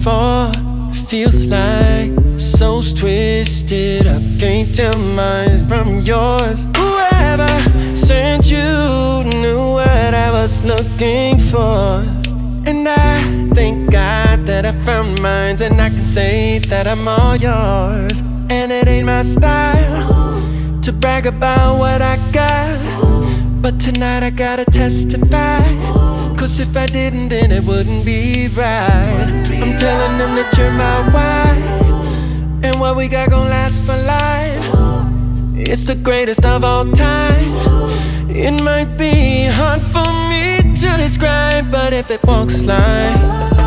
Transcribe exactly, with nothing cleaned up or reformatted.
for. Feels like souls twisted up. Can't tell mine from yours. Whoever sent you knew what I was looking for. And I thank God that I found mine, and I can say that I'm all yours. And it ain't my style to brag about what I got, but tonight I gotta testify, cause if I didn't then it wouldn't be right. I'm telling them that you're my wife, and what we got gon' last for life. It's the greatest of all time. It might be hard for me to describe, but if it walks like